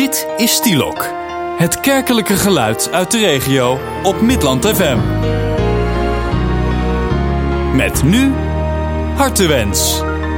Dit is Stielok, het kerkelijke geluid uit de regio op Midland FM. Met nu Hartewens.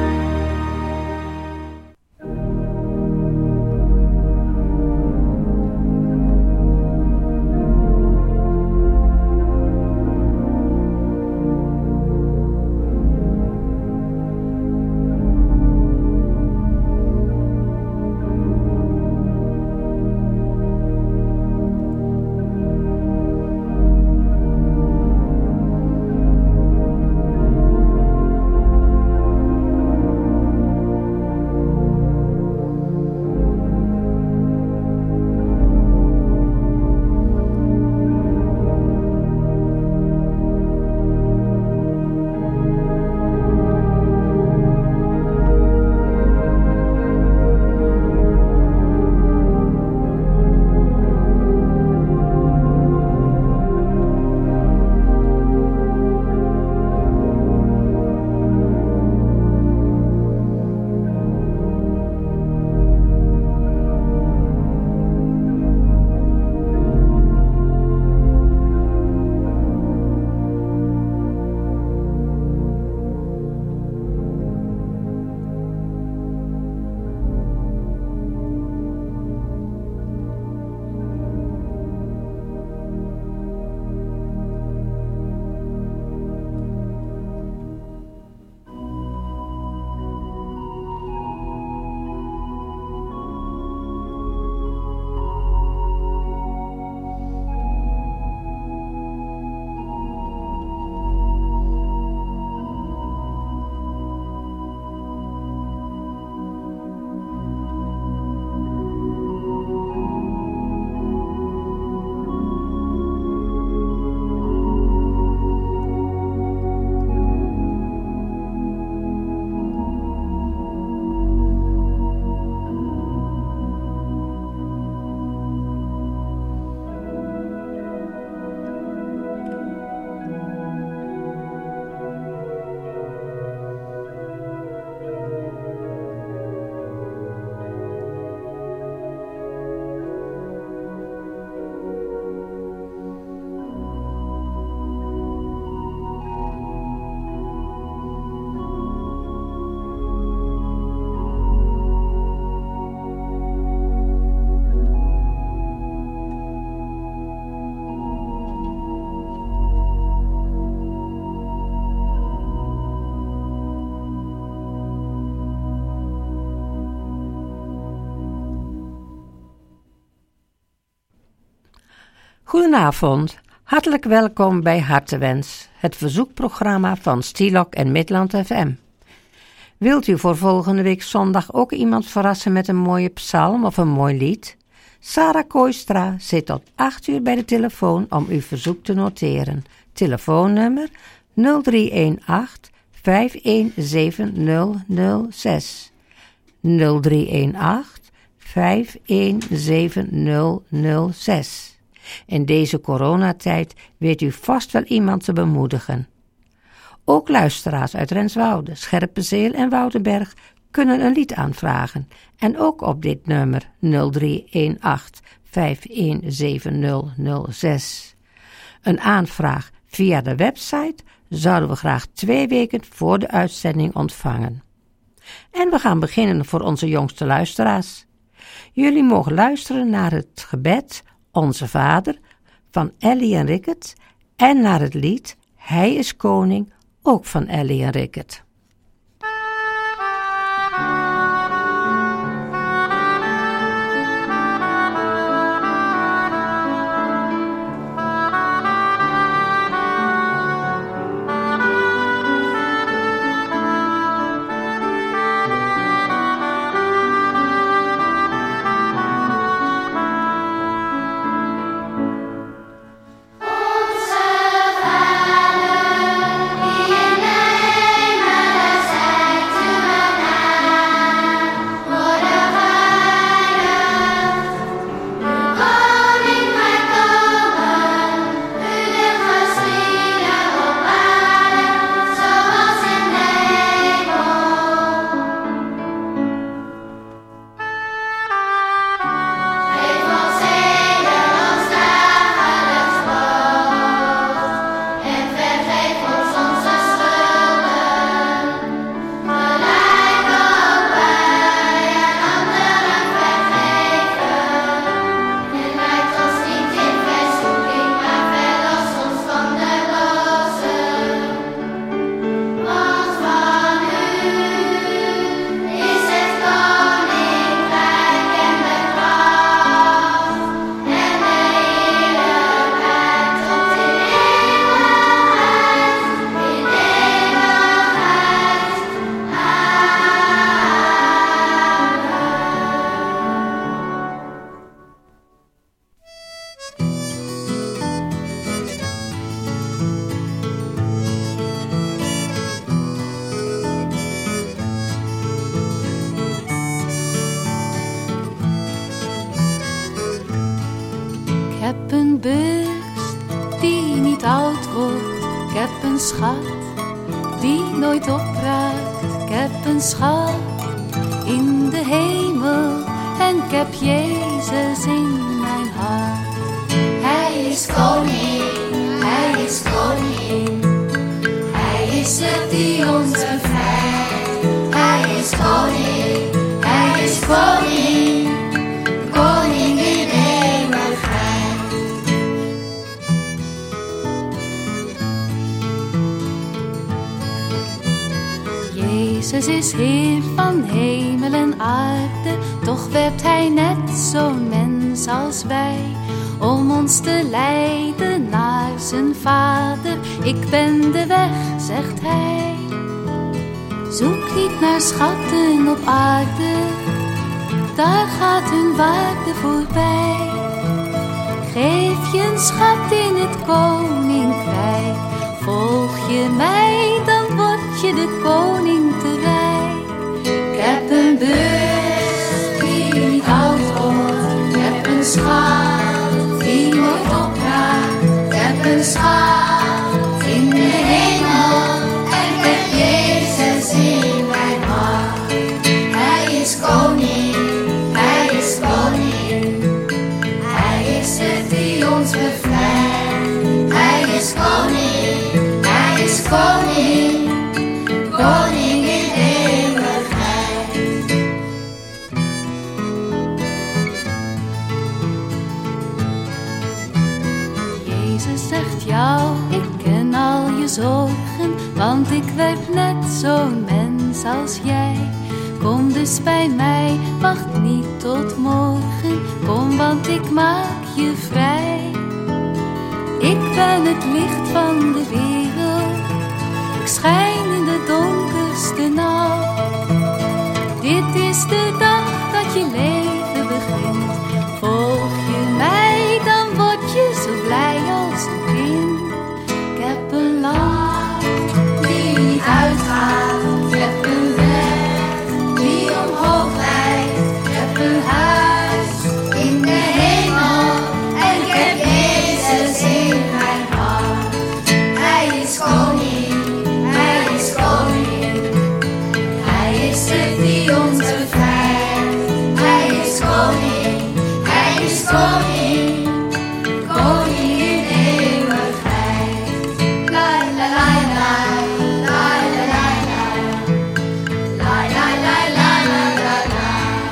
Goedenavond, hartelijk welkom bij Hartewens, het verzoekprogramma van Stielok en Midland FM. Wilt u voor volgende week zondag ook iemand verrassen met een mooie psalm of een mooi lied? Sarah Kooistra zit tot 8 uur bij de telefoon om uw verzoek te noteren. Telefoonnummer 0318 517006. 0318 517006. In deze coronatijd weet u vast wel iemand te bemoedigen. Ook luisteraars uit Renswoude, Scherpenzeel en Woudenberg kunnen een lied aanvragen. En ook op dit nummer 0318 517006. Een aanvraag via de website zouden we graag 2 weken voor de uitzending ontvangen. En we gaan beginnen voor onze jongste luisteraars. Jullie mogen luisteren naar het gebed Onze Vader van Ellie en Rickert en naar het lied Hij is Koning, ook van Ellie en Rickert. Onze Vader, die in de hemel een beurs die niet oud wordt. Ik heb een schat die nooit opraakt. Ik heb een schat in de hemel en ik heb Jezus in mijn hart. Hij is koning, hij is koning. Hij is het die ons bevrijdt. Hij is koning, hij is koning. Koning in eeuwigheid. Jezus is Heer van hemel en aarde, toch werd hij net zo'n mens als wij, om ons te leiden naar zijn Vader. Ik ben de weg, zegt hij. Zoek niet naar schatten op aarde, daar gaat hun waarde voorbij. Geef je een schat in het koninkrijk. Volg je mij, dan word je de koning te rijk. Ik heb een beurs die niet oud wordt. Ik heb een schat die nooit opraakt. Ik heb een schat in de hemel en ik heb Jezus in mijn hart. Hij is koning, hij is koning. Hij is het die ons bevrijdt. Hij is koning, hij is koning. Koning in eeuwigheid. Jezus zegt jou, ik ken al je zorgen, want ik werd net zo'n mens als jij. Kom dus bij mij, wacht niet tot morgen. Kom, want ik maak je vrij. Ik ben het licht van de wereld. Ik schijn in de donkerste nacht. Dit is de dag dat je leven begint. Volg je mij, dan word je zo blij als een kind. Ik heb een lamp die niet uitgaat. Ik heb een weg die omhoog leidt. Ik heb een huis in de hemel en ik heb Jezus in mijn hart. Hij is koning, hij is koning. Hij is het die ons bevrijdt. Hij is koning, hij is koning. Koning in eeuwigheid. La la la la, la la la la, la la la la la la.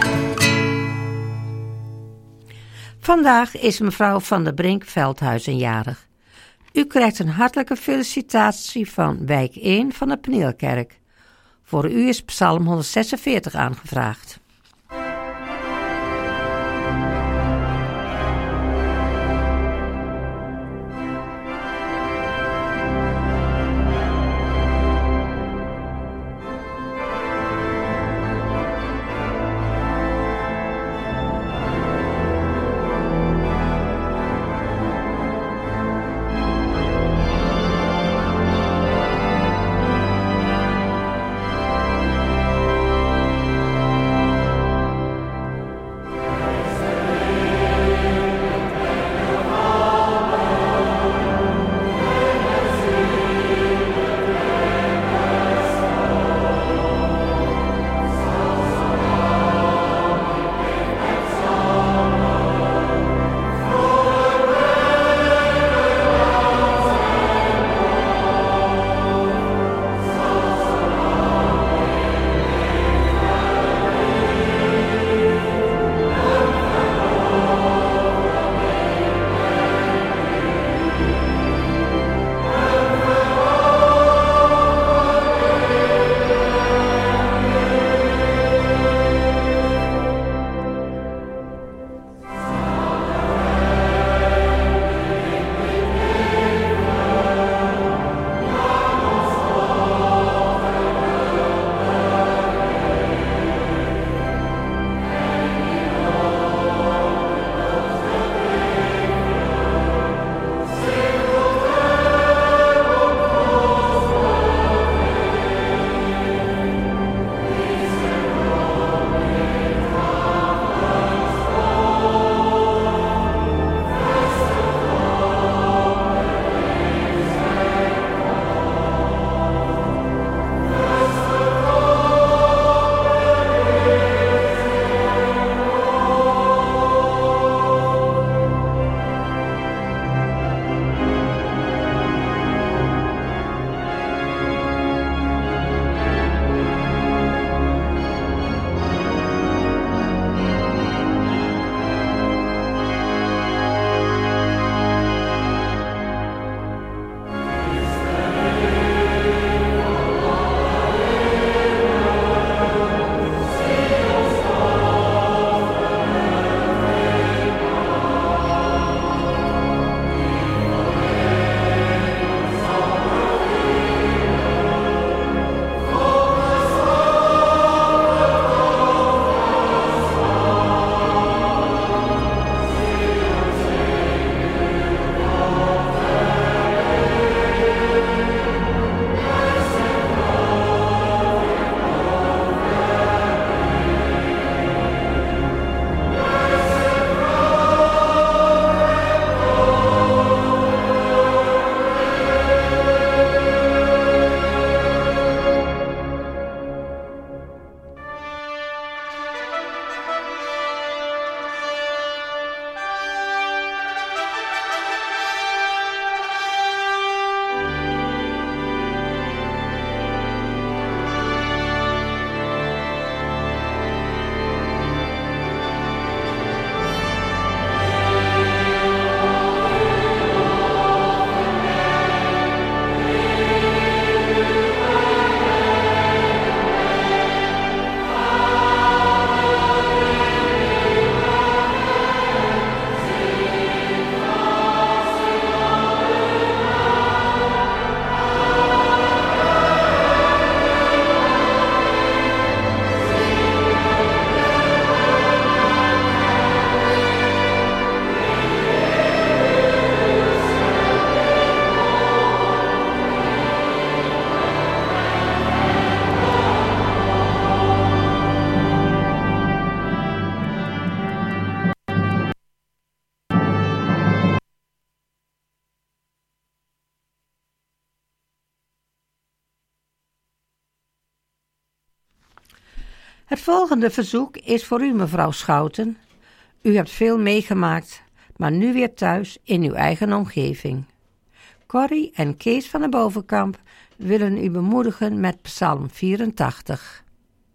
Vandaag is mevrouw Van der Brink Veldhuizen jarig. U krijgt een hartelijke felicitatie van wijk 1 van de Paneelkerk. Voor u is Psalm 146 aangevraagd. Het volgende verzoek is voor u, mevrouw Schouten. U hebt veel meegemaakt, maar nu weer thuis in uw eigen omgeving. Corrie en Kees van de Bovenkamp willen u bemoedigen met Psalm 84.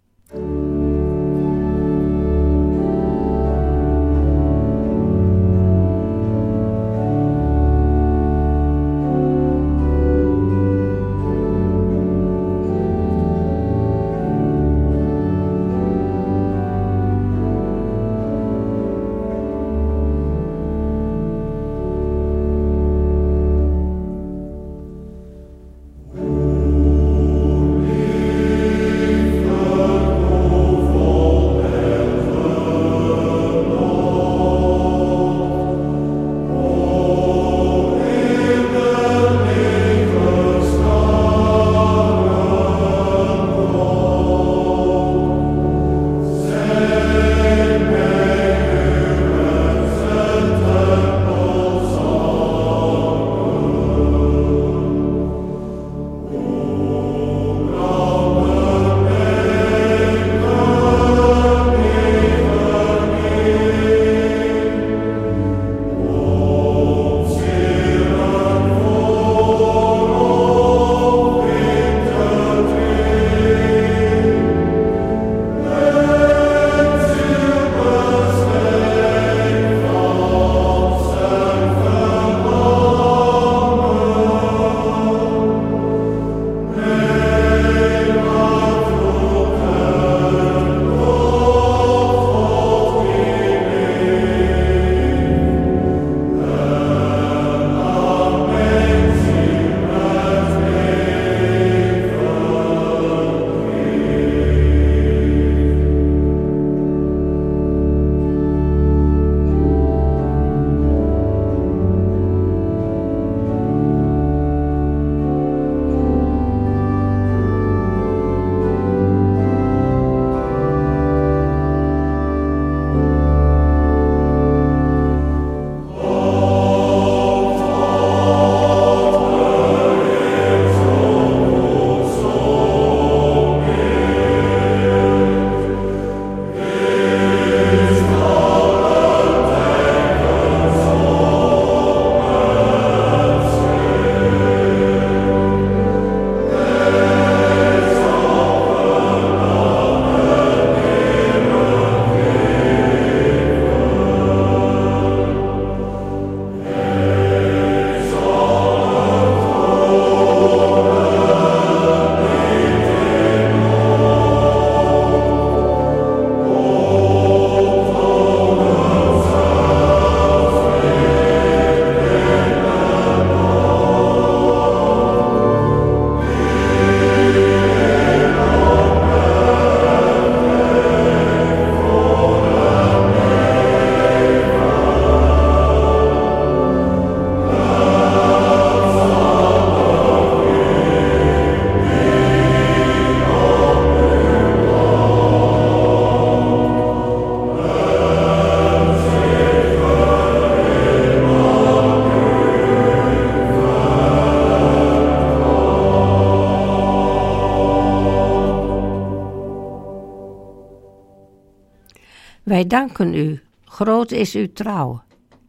Wij danken u, groot is uw trouw.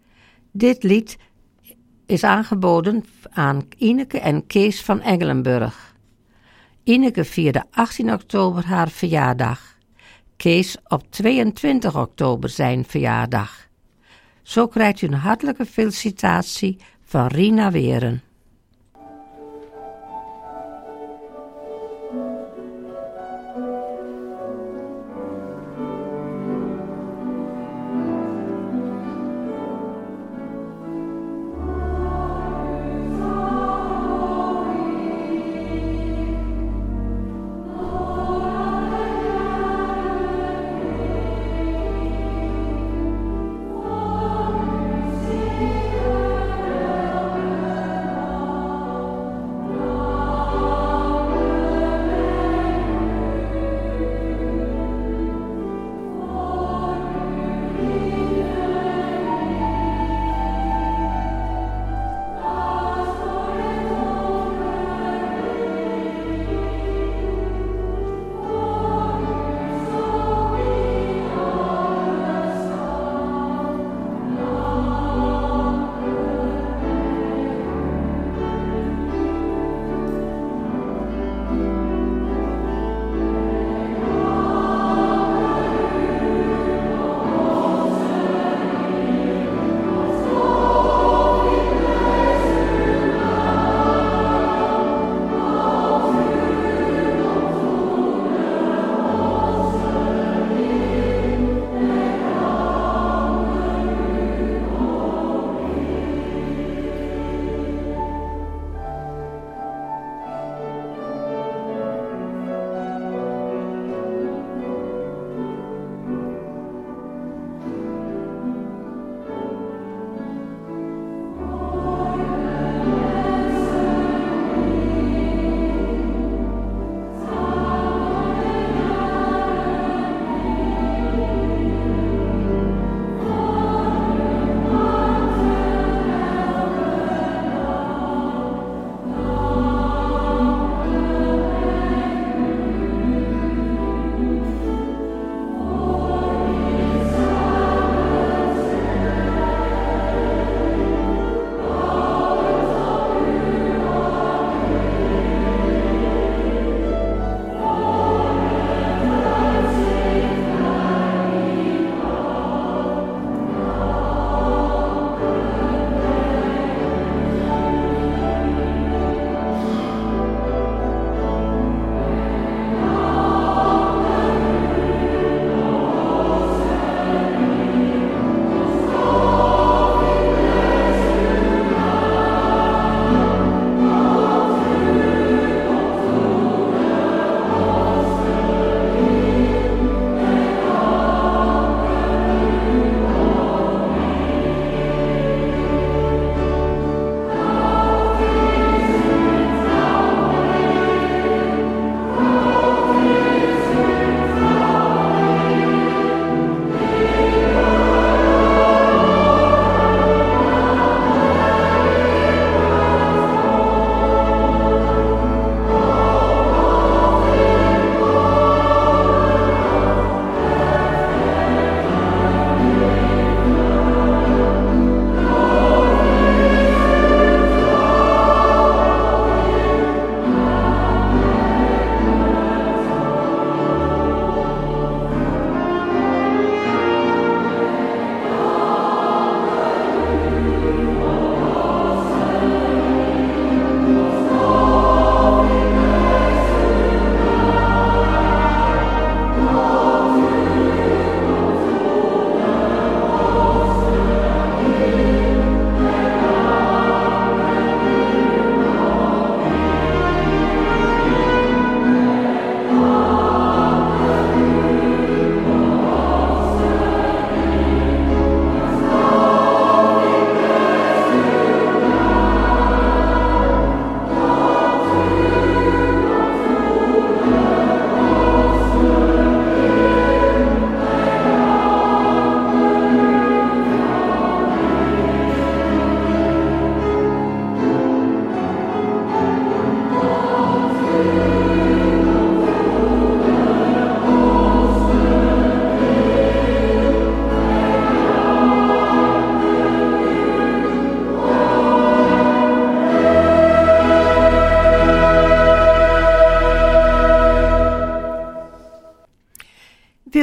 Dit lied is aangeboden aan Ineke en Kees van Engelenburg. Ineke vierde 18 oktober haar verjaardag. Kees op 22 oktober zijn verjaardag. Zo krijgt u een hartelijke felicitatie van Rina Weren.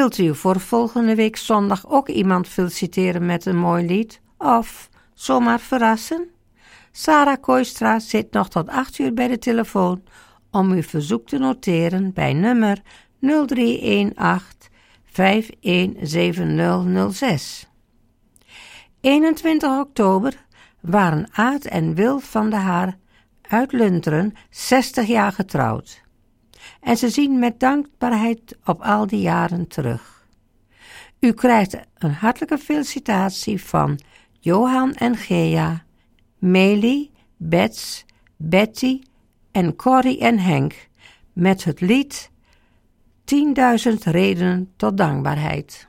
Wilt u voor volgende week zondag ook iemand feliciteren met een mooi lied? Of zomaar verrassen? Sarah Kooistra zit nog tot 8 uur bij de telefoon om uw verzoek te noteren bij nummer 0318 517006. 21 oktober waren Aad en Wil van der Haar uit Lunteren 60 jaar getrouwd. En ze zien met dankbaarheid op al die jaren terug. U krijgt een hartelijke felicitatie van Johan en Gea, Melie, Bets, Betty en Corrie en Henk met het lied 10.000 redenen tot dankbaarheid.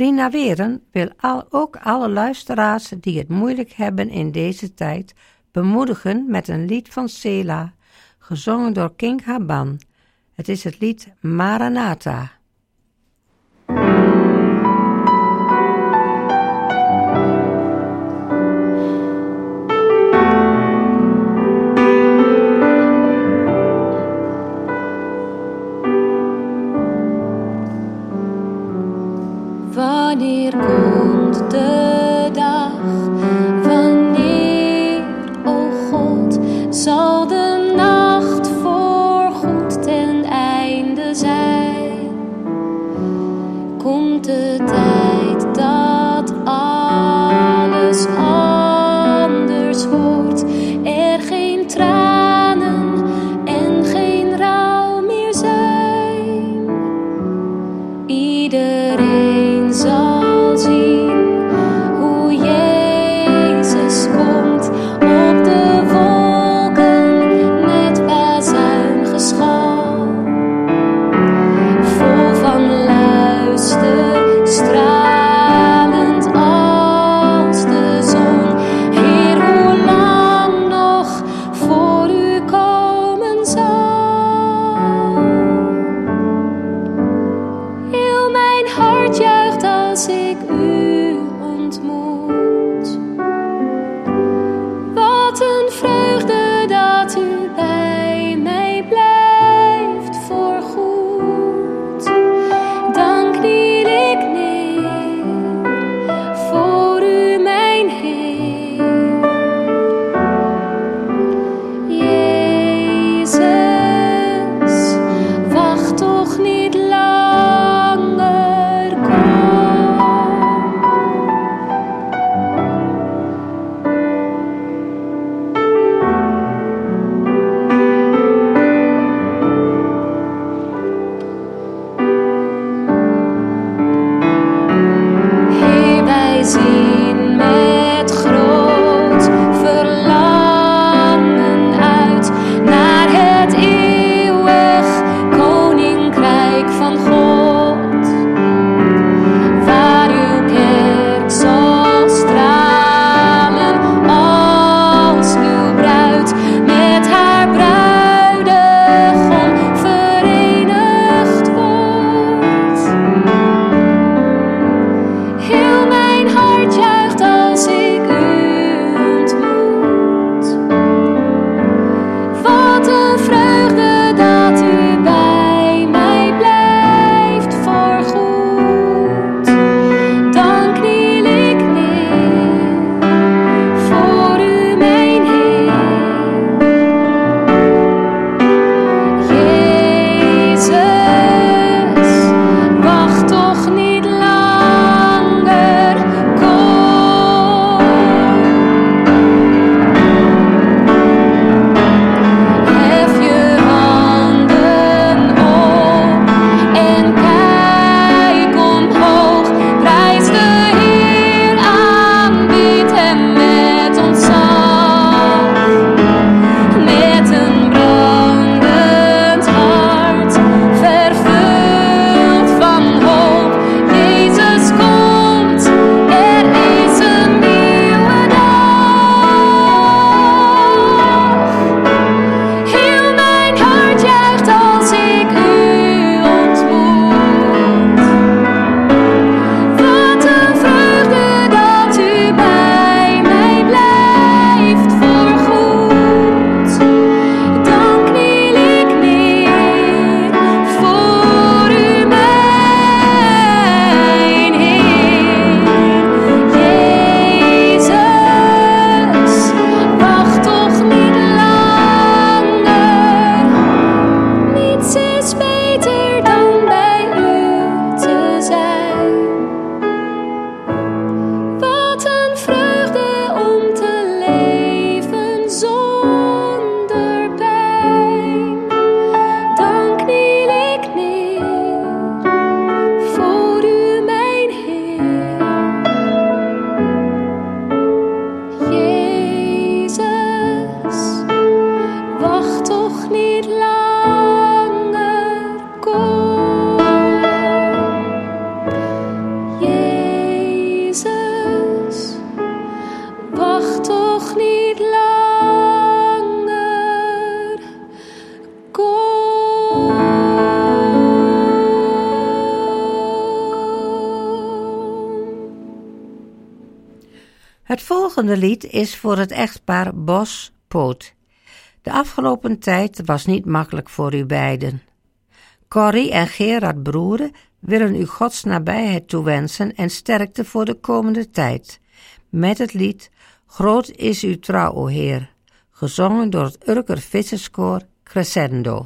Rina Weren wil ook alle luisteraars die het moeilijk hebben in deze tijd bemoedigen met een lied van Sela, gezongen door King Haban. Het is het lied Maranatha. Wanneer komt de dag? Wanneer, o God, zal de nacht voorgoed ten einde zijn? Komt de tijd dat alles anders wordt, er geen tranen en geen rouw meer zijn? Iedereen zal zien Het volgende lied is voor het echtpaar Bos-Poot. De afgelopen tijd was niet makkelijk voor u beiden. Corrie en Gerard Broeren willen u Gods nabijheid toewensen en sterkte voor de komende tijd. Met het lied Groot is uw trouw, o Heer, gezongen door het Urker Visserskoor Crescendo.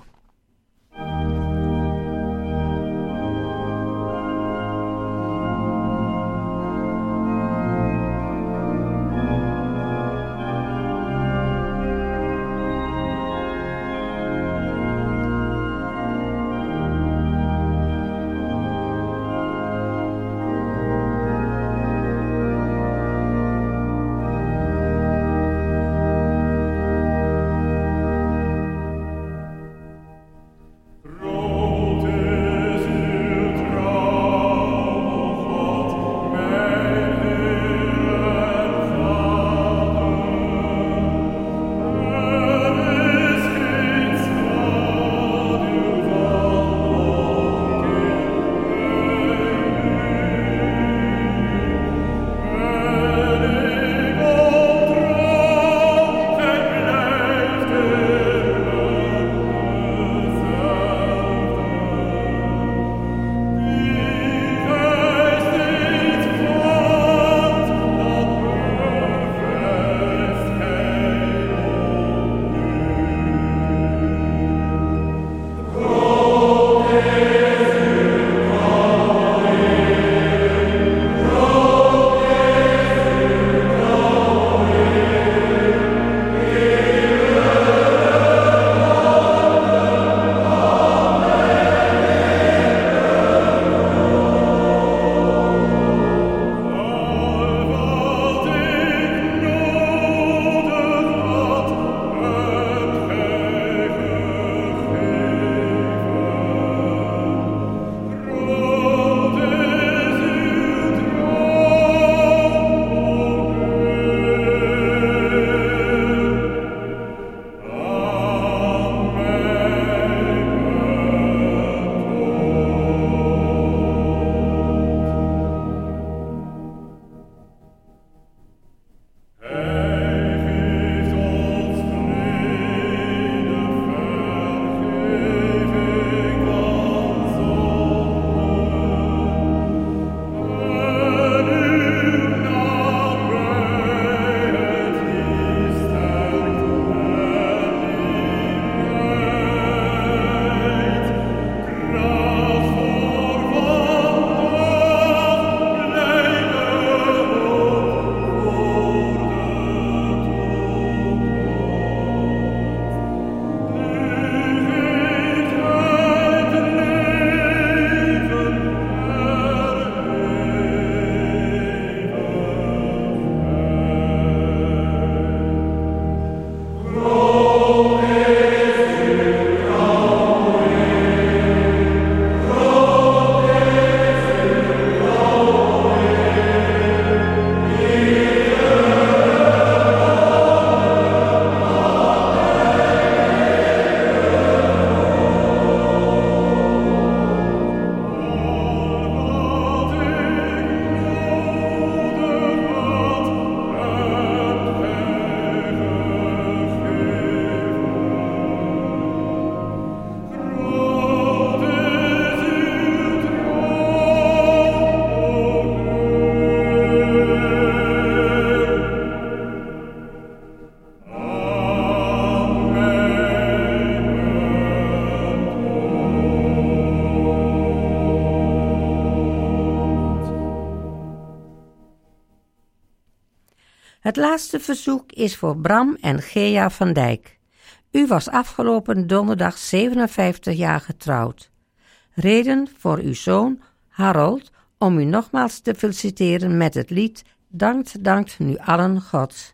Het laatste verzoek is voor Bram en Gea van Dijk. U was afgelopen donderdag 57 jaar getrouwd. Reden voor uw zoon Harold om u nogmaals te feliciteren met het lied Dankt nu allen God.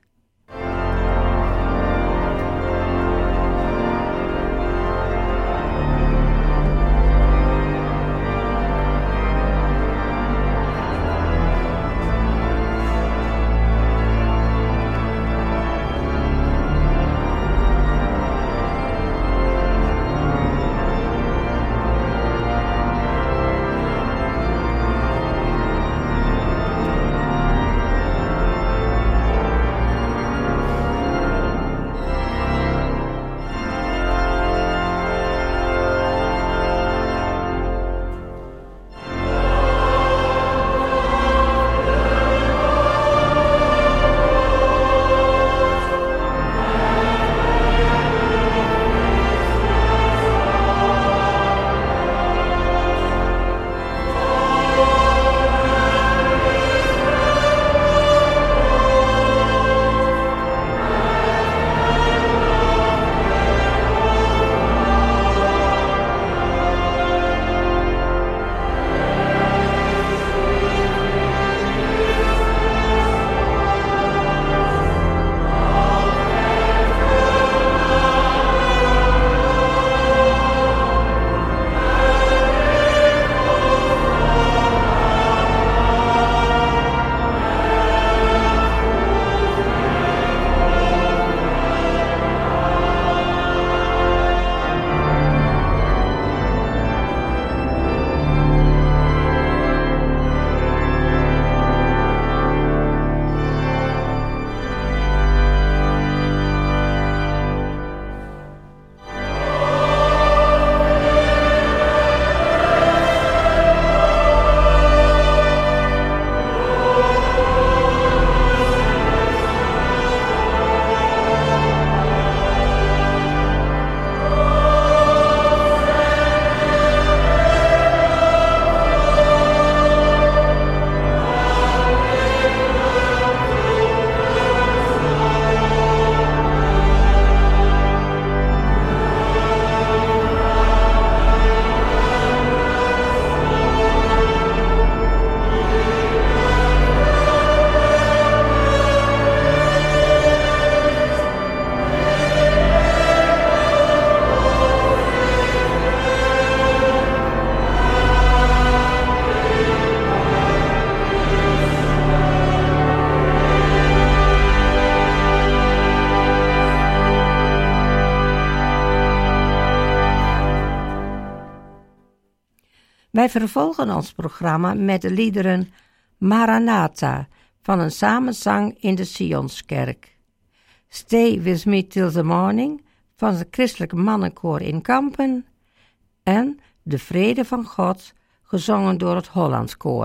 Wij vervolgen ons programma met de liederen Maranatha van een samenzang in de Sionskerk, Stay With Me Till the Morning van het christelijk mannenkoor in Kampen en De Vrede van God, gezongen door het Hollandskoor.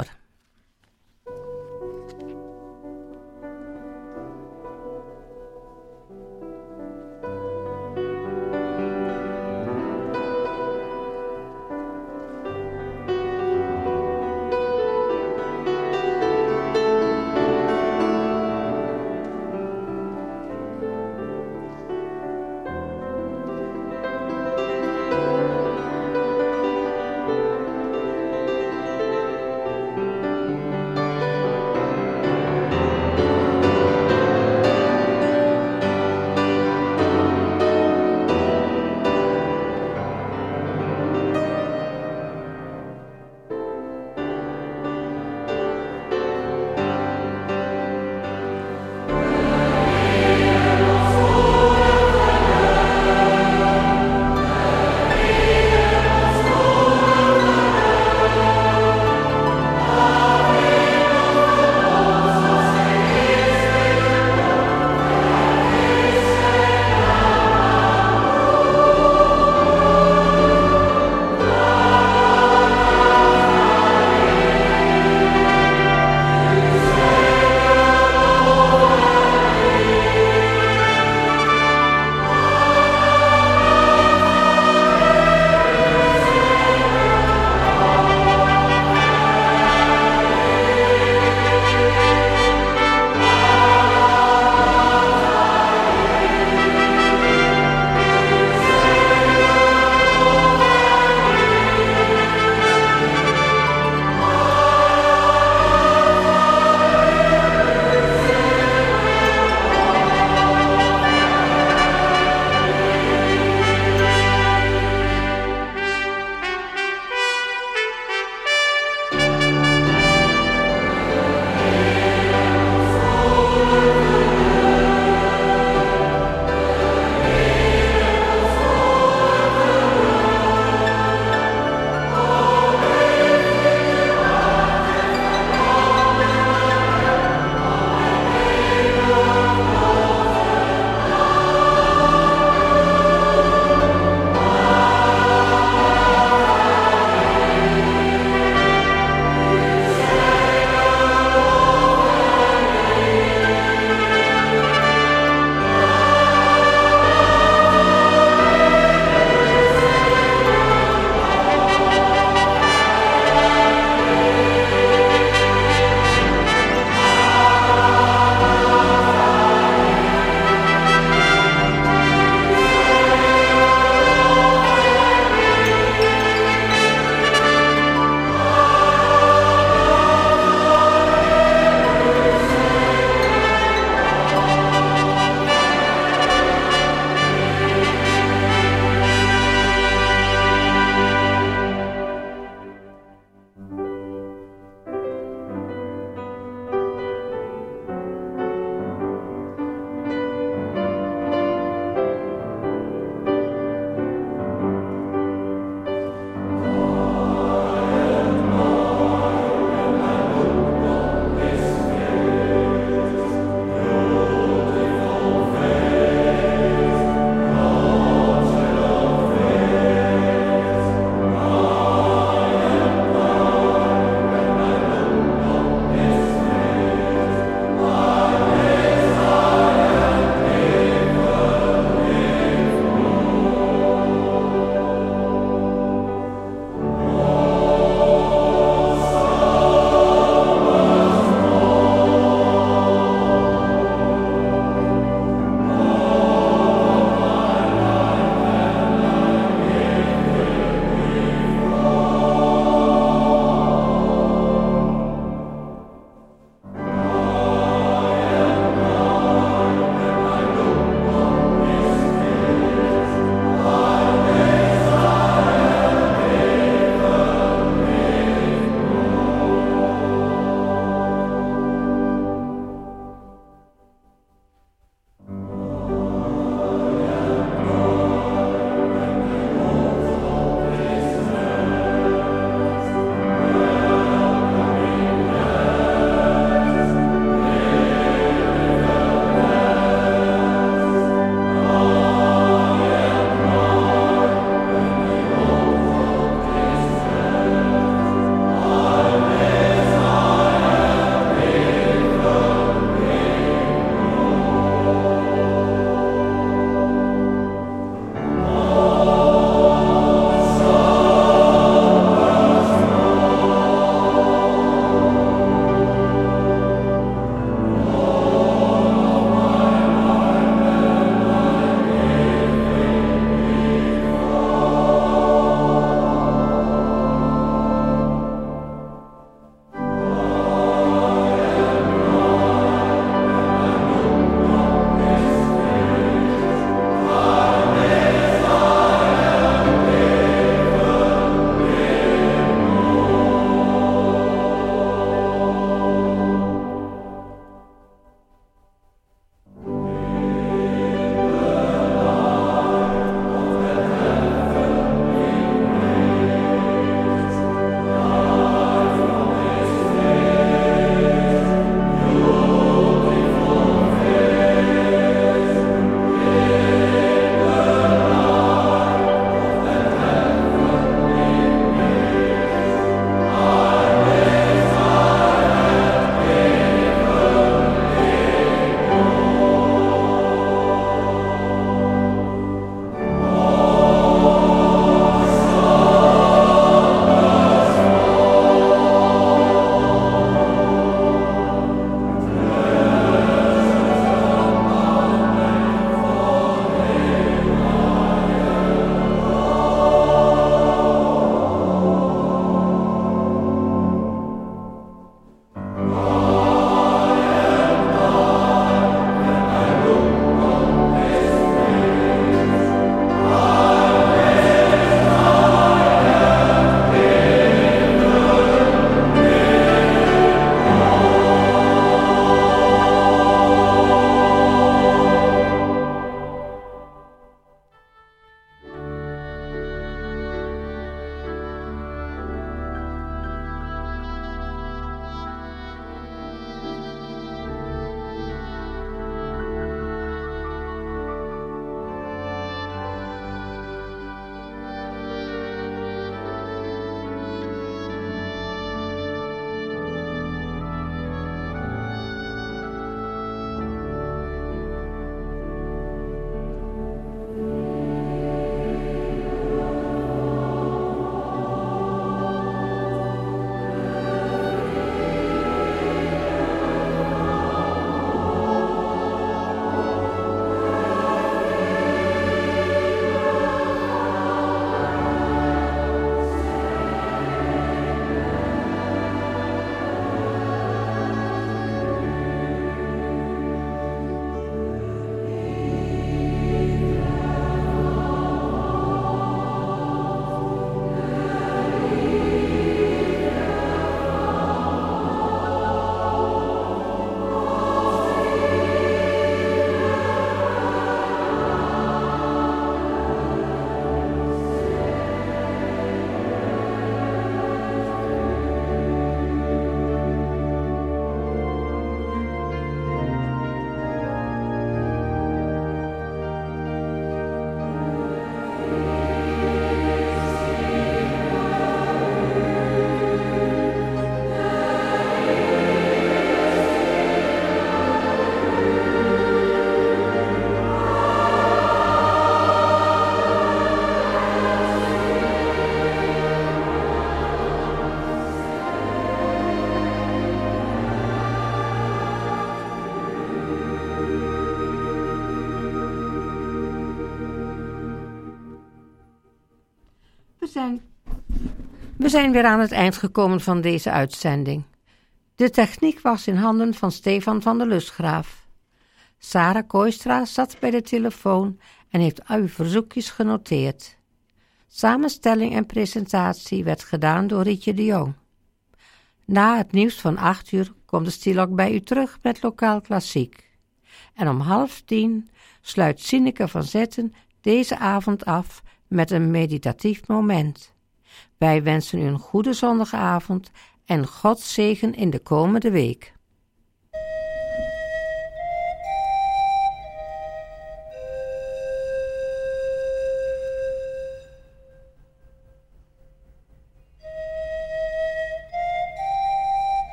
We zijn weer aan het eind gekomen van deze uitzending. De techniek was in handen van Stefan van der Lustgraaf. Sarah Kooistra zat bij de telefoon en heeft uw verzoekjes genoteerd. Samenstelling en presentatie werd gedaan door Rietje de Jong. Na het nieuws van 8 uur komt de Stilok bij u terug met Lokaal Klassiek. En om 9:30 sluit Sineke van Zetten deze avond af met een meditatief moment. Wij wensen u een goede zondagavond en Gods zegen in de komende week.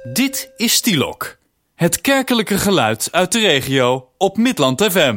Dit is Stielok, het kerkelijke geluid uit de regio op Midland FM.